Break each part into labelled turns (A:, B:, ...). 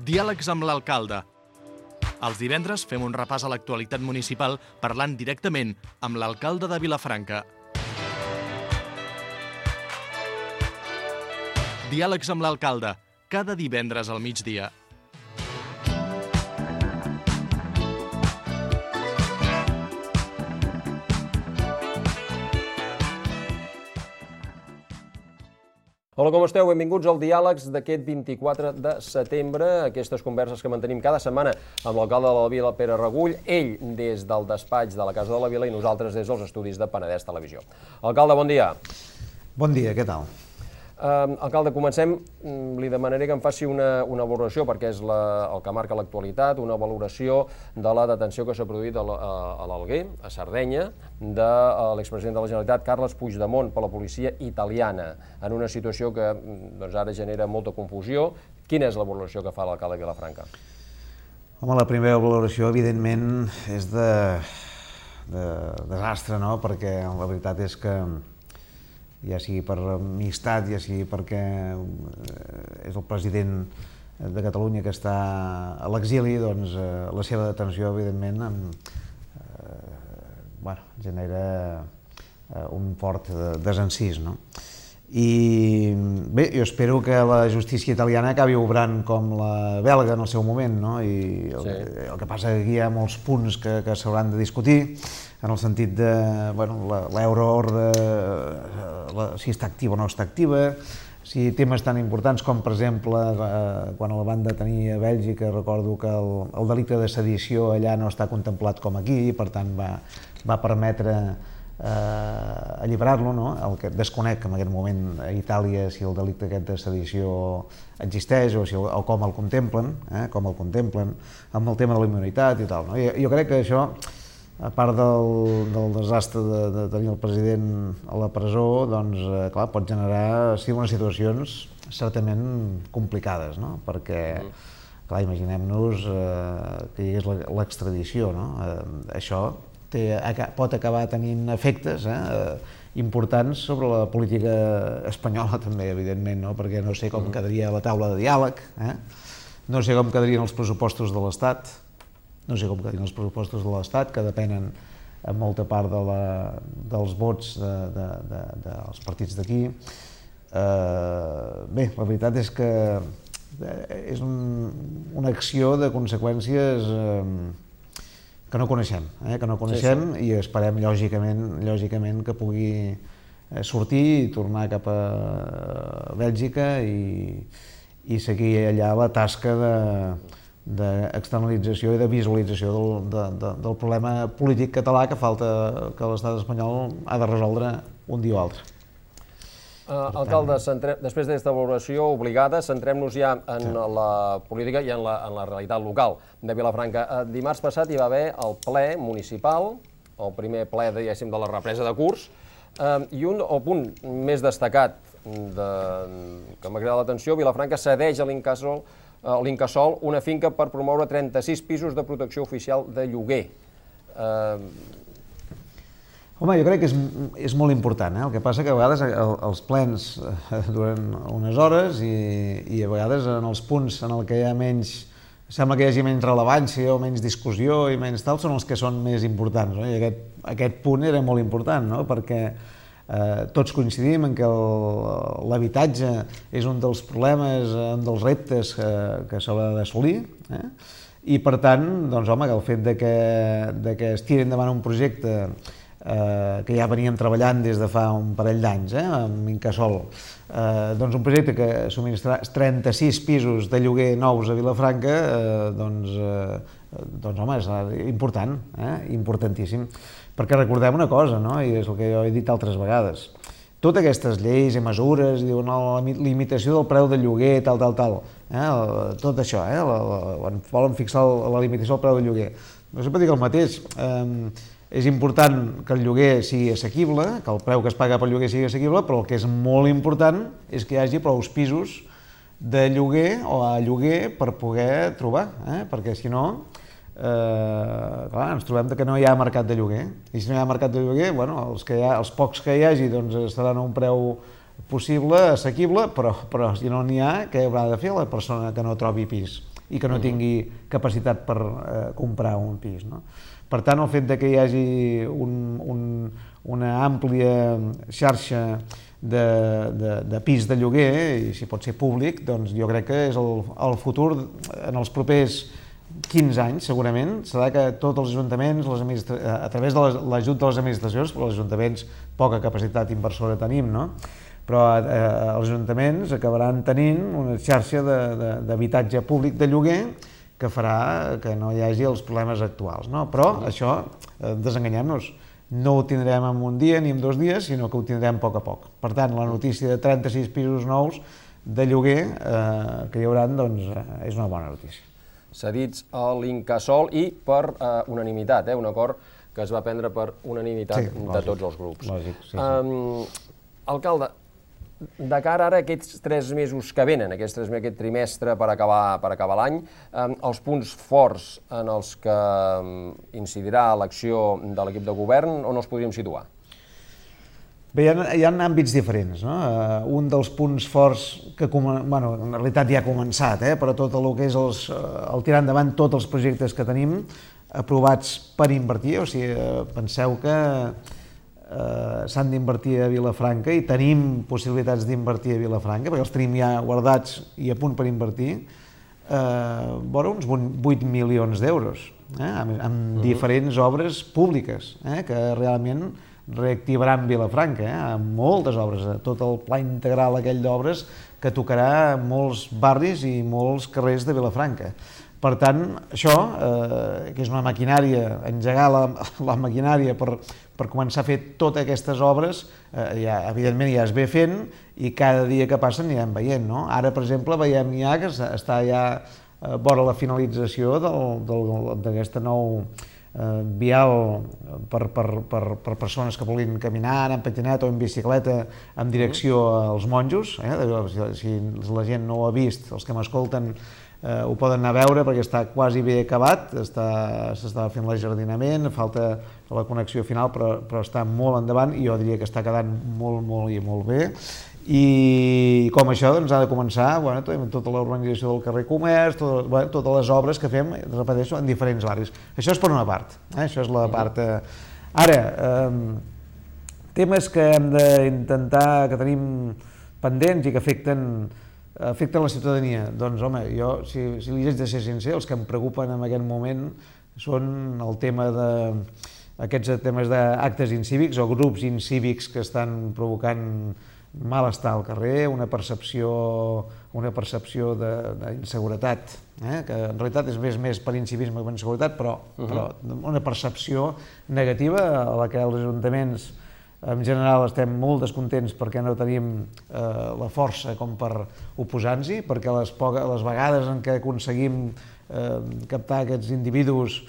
A: Diàlegs amb l'alcalde. Els divendres fem un repàs a l'actualitat municipal parlant directament amb l'alcalde de Vilafranca. Diàlegs amb l'alcalde, cada divendres al migdia.
B: Hola, com esteu? Benvinguts al Diàlegs d'aquest 24 de setembre, aquestes converses que mantenim cada setmana amb l'alcalde de la Vila, Pere Regull, ell des del despatx de la Casa de la Vila i nosaltres des dels estudis de Penedès Televisió. Alcalde, bon dia.
C: Bon dia, què tal?
B: Alcalde, comencem. Li demanaré que em faci una valoració, perquè és el que marca l'actualitat, una valoració de la detenció que s'ha produït a l'Alguer, a Sardenya, de l'expresident de la Generalitat, Carles Puigdemont, per la policia italiana, en una situació que ara genera molta confusió. Quina és la valoració que fa l'alcalde de Vilafranca?
C: Home, la primera valoració, evidentment, és de desastre, no? Perquè la veritat és que ja sigui per amistat, ja sigui perquè és el president de Catalunya que està a l'exili, doncs la seva detenció, evidentment, genera un fort desencís, no? I bé, jo espero que la justícia italiana acabi obrant com la belga en el seu moment, no? I el que passa que aquí hi ha molts punts que s'hauran de discutir, en el sentit de l'euroordre, si està activa o no està activa, si temes tan importants com, per exemple, quan la van detenir a Bèlgica, recordo que el delicte de sedició allà no està contemplat com aquí, i per tant va permetre alliberar-lo, no? El que desconec en aquest moment a Itàlia si el delicte aquest de sedició existeix o com el contemplen, amb el tema de la immunitat i tal, no? Jo crec que això, a part del desastre de tenir el president a la presó, doncs, clar, pot generar unes situacions certament complicades, no? Perquè, clar, imaginem-nos que hi hagués l'extradició, no? Això pot acabar tenint efectes importants sobre la política espanyola també, evidentment, no? Perquè no sé com quedaria la taula de diàleg, no sé com quedarien els pressupostos de l'Estat, que depenen en molta part dels vots dels partits d'aquí. Bé, la veritat és que és una acció de conseqüències que no coneixem, i esperem lògicament que pugui sortir i tornar cap a Bèlgica i seguir allà la tasca d'externalització i de visualització del problema polític català que falta que l'estat espanyol ha de resoldre un dia o altre.
B: Alcalde, després d'aquesta valoració obligada, centrem-nos ja en la política i en la realitat local de Vilafranca. Dimarts passat hi va haver el ple municipal, el primer ple, diguéssim, de la represa de curs, i el punt més destacat que m'ha cridat l'atenció: Vilafranca cedeix a l'Incasòl una finca per promoure 36 pisos de protecció oficial de lloguer.
C: Home, jo crec que és molt important. El que passa que a vegades els plens duren unes hores i a vegades en els punts en què hi ha sembla que hi hagi menys rellevància o menys discussió i menys tal, són els que són més importants. I aquest punt era molt important, perquè tots coincidim en que l'habitatge és un dels problemes, un dels reptes que s'haurà d'assolir, i per tant, doncs, home, el fet que es tiri endavant un projecte que ja veníem treballant des de fa un parell d'anys, amb Incasòl, doncs un projecte que subministrarà 36 pisos de lloguer nous a Vilafranca, doncs home, és important, importantíssim. Perquè recordem una cosa, i és el que jo he dit altres vegades, totes aquestes lleis i mesures, diuen la limitació del preu del lloguer, tal, tot això, volen fixar la limitació del preu del lloguer. Jo sempre dic el mateix, és important que el lloguer sigui assequible, que el preu que es paga pel lloguer sigui assequible, però el que és molt important és que hi hagi prou pisos de lloguer o a lloguer per poder trobar, perquè si no, ens trobem que no hi ha mercat de lloguer, i si no hi ha mercat de lloguer, els pocs que hi hagi estaran a un preu possible, assequible, però si no n'hi ha, què haurà de fer la persona que no trobi pis? i que no tingui capacitat per comprar un pis. Per tant, el fet que hi hagi una àmplia xarxa de pis de lloguer, i si pot ser públic, doncs jo crec que és el futur en els propers 15 anys, segurament, serà que tots els ajuntaments, a través de l'ajut de les administracions, perquè els ajuntaments poca capacitat inversora tenim, però els ajuntaments acabaran tenint una xarxa d'habitatge públic de lloguer que farà que no hi hagi els problemes actuals. Però això, desenganyem-nos, no ho tindrem en un dia ni en 2 dies, sinó que ho tindrem a poc. Per tant, la notícia de 36 pisos nous de lloguer que hi haurà és una bona notícia.
B: Cedits a l'Incasòl i per unanimitat, un acord que es va prendre per unanimitat de tots els grups.
C: Lògic, sí.
B: Alcalde, de cara ara a aquests 3 mesos que venen, aquest trimestre per acabar l'any, els punts forts en els que incidirà l'acció de l'equip de govern, on els podríem situar?
C: Bé, hi ha àmbits diferents. Un dels punts forts que, en realitat ja ha començat, però tot el que és el tirar endavant tots els projectes que tenim aprovats per invertir, o sigui, penseu que s'han d'invertir a Vilafranca i tenim possibilitats d'invertir a Vilafranca, perquè els tenim ja guardats i a punt per invertir, vora uns 8 milions d'euros, amb diferents obres públiques, que realment reactivaran Vilafranca, amb moltes obres, tot el pla integral aquell d'obres que tocarà molts barris i molts carrers de Vilafranca. Per tant, això, que és una maquinària, engegar la maquinària per començar a fer totes aquestes obres, evidentment ja es ve fent i cada dia que passa anirem veient. Ara, per exemple, veiem ja que està ja vora la finalització d'aquesta nou vial per persones que vulguin caminar, en patineta o en bicicleta en direcció als monjos. Si la gent no ho ha vist, els que m'escolten ho poden anar a veure perquè està quasi bé acabat, s'està fent l'ajardinament, falta la connexió final, però està molt endavant i jo diria que està quedant molt, molt i molt bé. I com això ha de començar tota la urbanització del carrer Comerç, totes les obres que fem, repeteixo, en diferents barris. Això és per una part, això és la part... Ara, temes que hem d'intentar, que tenim pendents i que afecten la ciutadania. Doncs, home, jo, si li haig de ser sincer, els que em preocupen en aquest moment són el tema aquests temes d'actes incívics o grups incívics que estan provocant malestar al carrer, una percepció d'inseguretat, que en realitat és més per incivisme que per inseguretat, però una percepció negativa a la que els ajuntaments en general estem molt descontents perquè no tenim la força com per oposar-nos-hi, perquè les vegades en què aconseguim captar aquests individus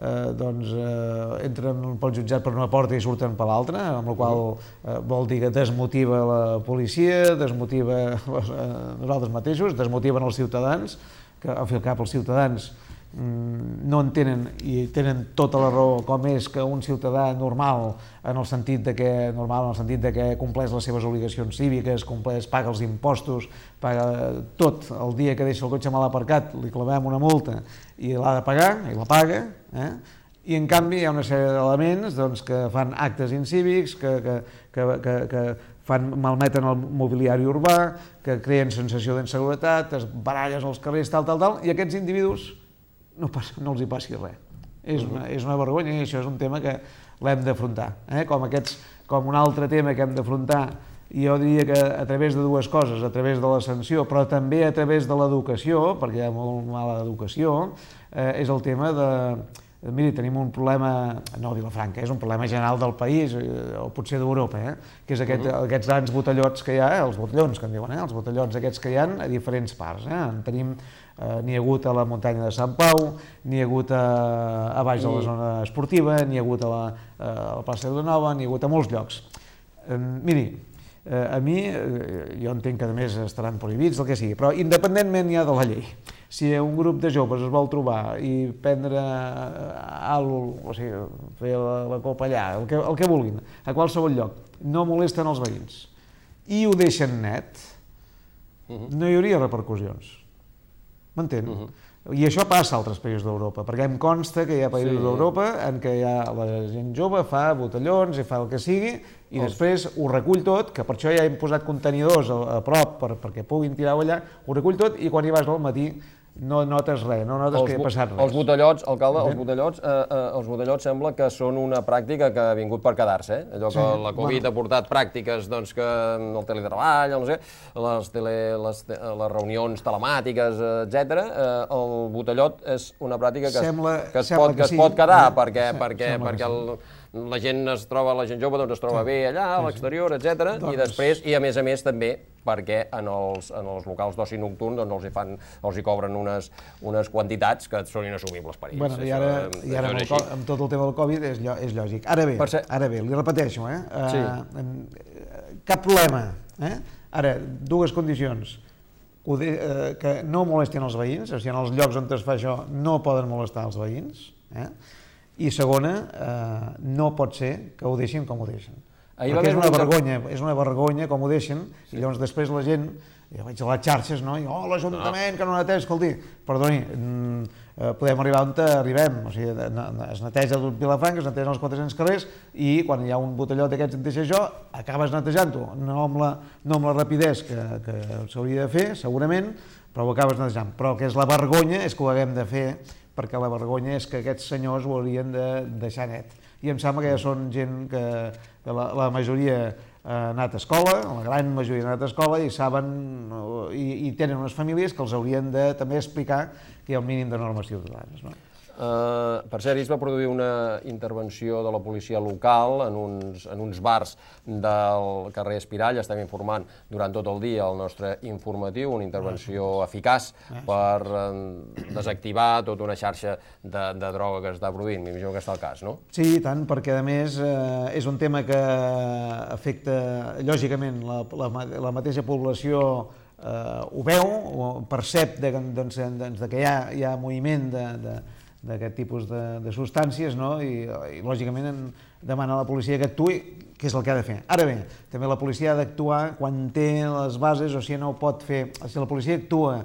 C: entren pel jutjat per una porta i surten per l'altra, amb la qual vol dir que desmotiva la policia, desmotiva nosaltres mateixos, desmotiven els ciutadans, que al fi i al cap els ciutadans no entenen i tenen tota la raó com és que un ciutadà normal en el sentit de que compleix les seves obligacions cíviques, paga els impostos, paga tot, el dia que deixa el cotxe mal aparcat li clavem una multa i l'ha de pagar, i la paga, i en canvi hi ha una sèrie d'elements que fan actes incívics, que malmeten el mobiliari urbà, que creen sensació d'inseguretat, es baralles als carrers, tal, i aquests individus no els hi passi res. És una vergonya i això és un tema que l'hem d'afrontar. Com un altre tema que hem d'afrontar, jo diria que a través de dues coses, a través de la sanció, però també a través de l'educació, perquè hi ha molt mala educació, és el tema de... Miri, tenim un problema, no a Vilafranca, és un problema general del país, o potser d'Europa, que és aquests grans botellots que hi ha, els botellons que en diuen, els botellots aquests que hi ha a diferents parts. En tenim, n'hi ha hagut a la muntanya de Sant Pau, n'hi ha hagut a baix de la zona esportiva, n'hi ha hagut a la plaça de Nova, n'hi ha hagut a molts llocs. Miri, a mi, jo entenc que a més estaran prohibits, el que sigui, però independentment ja de la llei, si un grup de joves es vol trobar i prendre alguna cosa, o sigui, fer la copa allà, el que vulguin, a qualsevol lloc, no molesten els veïns i ho deixen net, no hi hauria repercussions. m'entén? I això passa a altres països d'Europa, perquè em consta que hi ha països d'Europa en què la gent jove fa botellons i fa el que sigui, i després ho recull tot, que per això ja hem posat contenidors a prop perquè puguin tirar-ho allà, ho recull tot i quan hi vas al matí no notes res, no notes que ha passat res.
B: Els botellots, alcalde, els botellots sembla que són una pràctica que ha vingut per quedar-se, Allò que la Covid ha portat pràctiques, doncs, que el teletreball, no sé, les reunions telemàtiques, etc. El botellot és una pràctica que es pot quedar, perquè la gent jove es troba bé allà, a l'exterior, etc. I després, i a més també, perquè en els locals d'oci nocturn els hi cobren unes quantitats que són inassumibles per ells.
C: Bueno, i ara amb tot el tema del Covid és lògic. Ara bé, li repeteixo, cap problema. Ara, dues condicions. Que no molestin els veïns, o sigui, en els llocs on es fa això no poden molestar els veïns, i segona, no pot ser que ho deixin com ho deixen. Perquè és una vergonya com ho deixen, i llavors després la gent, jo veig a les xarxes, no? I l'Ajuntament que no neteja, escolti, perdoni, podem arribar on arribem, o sigui, es neteja tot Vilafranca, es netegen els 400 carrers, i quan hi ha un botellot d'aquests et deixa això, acabes netejant-ho, no amb la rapidesa que s'hauria de fer, segurament, però ho acabes netejant. Però el que és la vergonya és que ho haguem de fer, perquè la vergonya és que aquests senyors ho haurien de deixar net. I em sembla que ja són gent que la majoria ha anat a escola, la gran majoria ha anat a escola i saben i tenen unes famílies que els haurien de també explicar que hi ha un mínim de normes ciutadanes.
B: Per cert, es va produir una intervenció de la policia local en uns bars del carrer Espirall. Estem informant durant tot el dia el nostre informatiu, una intervenció eficaç per desactivar tota una xarxa de droga que s'està produint. M'imagino que està el cas, no?
C: Sí, i tant, perquè a més és un tema que afecta, lògicament, la mateixa població ho veu, percep que hi ha moviment d'aquest tipus de substàncies, i lògicament demana a la policia que actuï, que és el que ha de fer. Ara bé, també la policia ha d'actuar quan té les bases, o sigui, no ho pot fer... Si la policia actua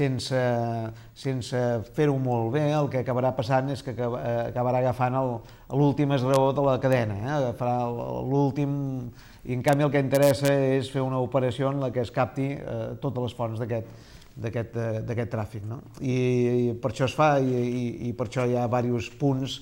C: sense fer-ho molt bé, el que acabarà passant és que acabarà agafant l'últim esglaó de la cadena, agafarà l'últim... I en canvi el que interessa és fer una operació en la que es capti totes les fonts d'aquest tràfic. I per això es fa i per això hi ha diversos punts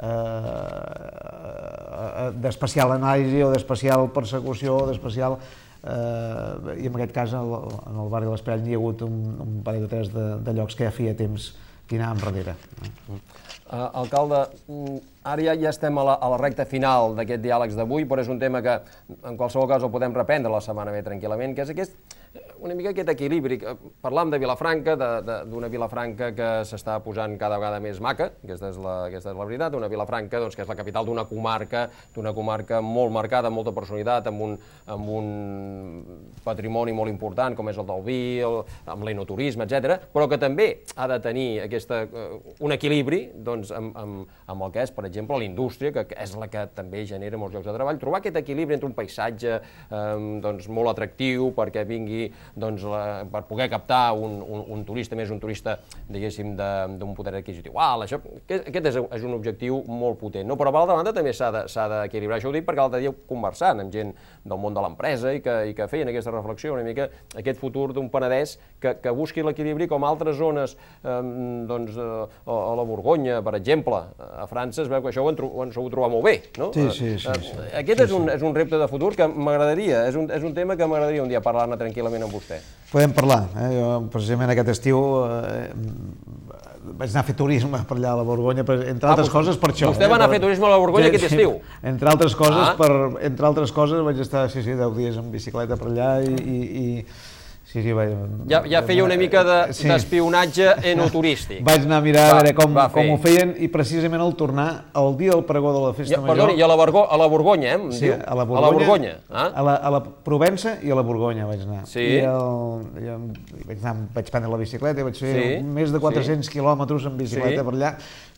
C: d'especial anàlisi o d'especial persecució o d'especial... I en aquest cas en el barri de l'Esperany hi ha hagut un parell o tres de llocs que ja feia temps que hi anàvem darrere.
B: Alcalde, ara ja estem a la recta final d'aquest diàlegs d'avui, però és un tema que en qualsevol cas el podem reprendre la setmana ve tranquil·lament, que és una mica aquest equilibri. Parlam de Vilafranca, d'una Vilafranca que s'està posant cada vegada més maca, aquesta és la veritat, una Vilafranca que és la capital d'una comarca molt marcada, amb molta personalitat, amb un patrimoni molt important, com és el del vi, amb l'enoturisme, etc., però que també ha de tenir un equilibri amb el que és, per exemple, la indústria, que és la que també genera molts llocs de treball. Trobar aquest equilibri entre un paisatge molt atractiu perquè vingui per poder captar un turista, més un turista, diguéssim, d'un poder adquisitiu alt. Aquest és un objectiu molt potent, però per l'altra banda també s'ha d'equilibrar. Això ho dic perquè l'altre dia conversant amb gent del món de l'empresa i que feien aquesta reflexió, una mica aquest futur d'un Penedès que busqui l'equilibri com altres zones, a la Borgonya, per exemple, a França es veu que això ho han sabut trobar molt bé.
C: Sí.
B: Aquest és un repte de futur que m'agradaria, és un tema que m'agradaria un dia parlar-ne tranquil·lament amb vostè.
C: Podem parlar. Jo, precisament aquest estiu, vaig anar a fer turisme per allà a la Borgonya, entre altres coses per això.
B: Vostè va anar a fer turisme a la Borgonya aquest estiu?
C: Entre altres coses, vaig estar 10 dies en bicicleta per allà i...
B: Ja feia una mica d'espionatge enoturístic.
C: Vaig anar a mirar a veure com ho feien i precisament al tornar, el dia del pregó de la Festa Major...
B: Perdoni, i a la Borgonya, em diu?
C: A la Borgonya. A la Provença i a la Borgonya vaig anar.
B: Sí.
C: Vaig prendre la bicicleta i vaig fer més de 400 quilòmetres en bicicleta per allà.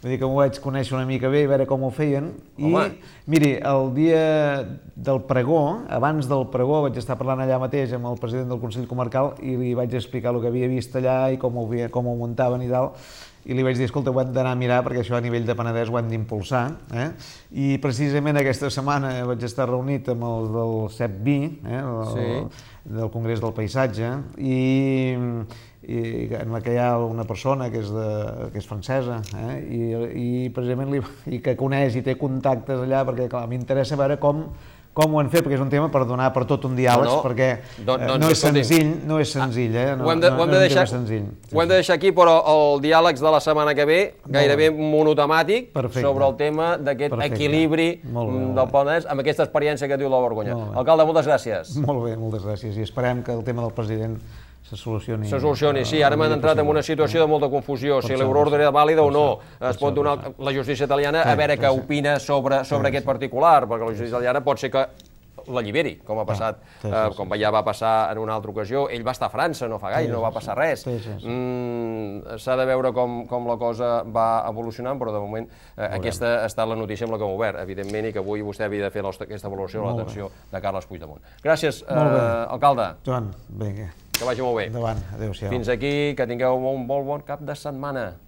C: Vull dir que m'ho vaig conèixer una mica bé i veure com ho feien. I, miri, el dia del pregó, abans del pregó, vaig estar parlant allà mateix amb el president del Consell Comarcal i li vaig explicar el que havia vist allà i com ho muntaven i tal. I li vaig dir, escolta, ho hem d'anar a mirar perquè això a nivell de Penedès ho hem d'impulsar. I precisament aquesta setmana vaig estar reunit amb els del CEPVI, del Congrés del Paisatge, i en la que hi ha una persona que és francesa i precisament que coneix i té contactes allà perquè m'interessa veure com ho han fet, perquè és un tema per donar per tot un diàleg, perquè no és senzill, no és senzill,
B: ho hem de deixar aquí, però el diàlegs de la setmana que ve, gairebé monotemàtic, sobre el tema d'aquest equilibri del Penedès, amb aquesta experiència que diu la Borgonya. Alcalde, moltes gràcies.
C: Molt bé, moltes gràcies, i esperem que el tema del president se solucioni.
B: Se solucioni, sí. Ara hem entrat en una situació de molta confusió, si l'euroordre era vàlida o no. Es pot donar la justícia italiana a veure què opina sobre aquest particular, perquè la justícia italiana pot ser que l'alliberi, com ha passat, com ja va passar en una altra ocasió. Ell va estar a França, no fa gaire, no va passar res. S'ha de veure com la cosa va evolucionant, però de moment aquesta ha estat la notícia amb la que hem obert, evidentment, i que avui vostè havia de fer aquesta valoració de l'atenció de Carles Puigdemont. Gràcies, alcalde.
C: Joan, vinga.
B: Que vagi molt bé.
C: Endavant, adéu-siau.
B: Fins aquí, que tingueu un molt bon cap de setmana.